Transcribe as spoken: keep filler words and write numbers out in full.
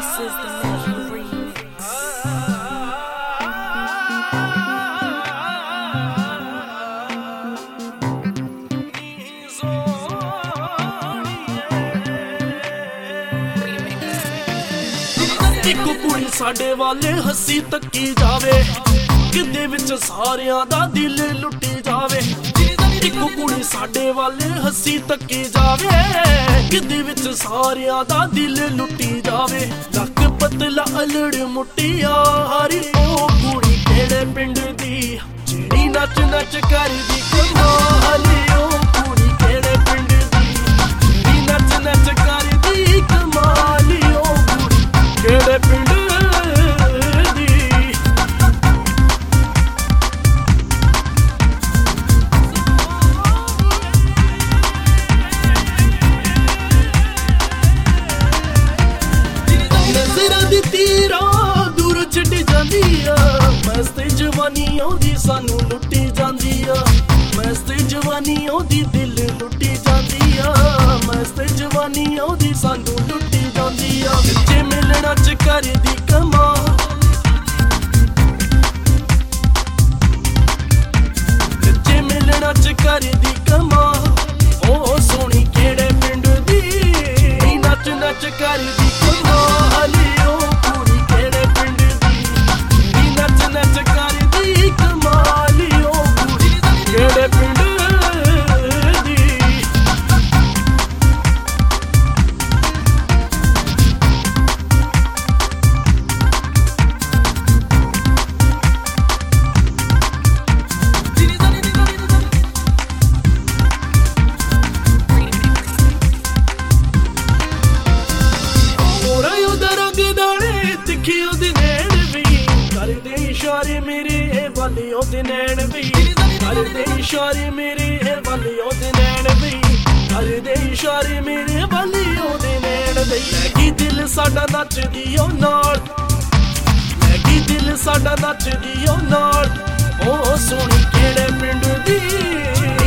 This is the Megan remix. ਇੱਕ ਕੁੜੀ ਸਾਡੇ ਵਾਲੇ ਹੱਸੀ ਤੱਕੀ ਜਾਵੇ, ਕਿਤੇ ਵਿੱਚ ਸਾਰਿਆਂ ਦਾ ਦਿਲ ਲੁੱਟੀ ਜਾਵੇ। ਇੱਕ ਕੁੜੀ ਸਾਡੇ ਵਾਲੇ ਹੱਸੀ ਤੱਕੀ ਜਾਵੇ, ਕਿਤੇ ਵਿੱਚ ਸਾਰਿਆਂ ਦਾ ਦਿਲ ਲੁੱਟੀ ਜਾਵੇ। ਲੱਕ ਪਤਲਾ ਅਲੜ ਮੁਟਿਆਰੀ, ਉਹ ਕੁੜੀ ਕਿਹੜੇ ਪਿੰਡ ਦੀ ਜਿਹੜੀ ਨੱਚ ਨੱਚ ਕਰਦੀ ਕਮਾਲ। ਉਹ ਕੁੜੀ ਕਿਹੜੇ ਪਿੰਡ ਦੀ ਜਿਹੜੀ ਨੱਚ ਨੱਚ ਕਰਦੀ ਕਮਾਲ। ਉਹ ਕੁੜੀ ਕਿਹੜੇ ਪਿੰਡ ਦੀ। ਨਜ਼ਰਾਂ ਦੀ ਤੀਰਾਂ ਦੂਰ ਛੱਡ ਜਾਂਦੀ ਆ, ਮਸਤ ਜਵਾਨੀ ਆਉਂਦੀ ਸਾਨੂੰ ਲੁੱਟੀ ਜਾਂਦੀ ਆ। ਮਸਤ ਜਵਾਨੀ ਆਉਂਦੀ ਦਿਲ ਲੁੱਟੀ ਜਾਂਦੀ ਆ, ਮਸਤ ਜਵਾਨੀ ਆਉਂਦੀ ਸਾਨੂੰ ਲੁੱਟੀ ਜਾਂਦੀ ਆ। ਜੇ ਮਿਲਣਾ ਚ ਕਰਦੀ ਕਮਾਲ, ਜੇ ਮਿਲਣਾ ਚ ਕਰਦੀ ਕਮਾਲ। ਉਹ ਸੋਹਣੀ ਕਿਹੜੇ ਪਿੰਡ ਦੀ ਨੱਚ ਨੱਚ ਕਰਦੀ ਕਮਾਲ। ਉਹ ਕੁੜੀ ਕਿਹੜੇ ਪਿੰਡ ਦੀ ਜਿਹੜੀ ਨੱਚ ਨੱਚ ਕਰਦੀ ਕਮਾਲ। ਉਹ ਕੁੜੀ ਕਿਹੜੇ ਪਿੰਡ ਦੀ। ਤਿੱਖੀ ਉਹਦੇ ਨੈਣ ਵੀ ਕਰਦੇ ਇਸ਼ਾਰੇ ਮੇਰੇ ਵਾਲੇ, ਉਹਦੇ ਨੈਣ ਵੀ ਕਰਦੇ ਇਸ਼ਾਰੇ ਮੇਰੇ ਵਾਲੇ, ਉਹਦੇ ਨੈਣ ਵੀ ਕਰਦੇ ਇਸ਼ਾਰੇ ਮੇਰੇ ਵਾਲੇ, ਉਹਦੇ ਨੈਣ ਵੀ। ਲੈਗੀ ਦਿਲ ਸਾਡਾ ਨੱਚਦੀ ਉਹ ਨਾਲ, ਲੈਗੀ ਦਿਲ ਸਾਡਾ ਨੱਚਦੀ ਉਹ ਨਾਲ। ਉਹ ਸੋਹਣੀ ਕਿਹੜੇ ਪਿੰਡ ਦੀ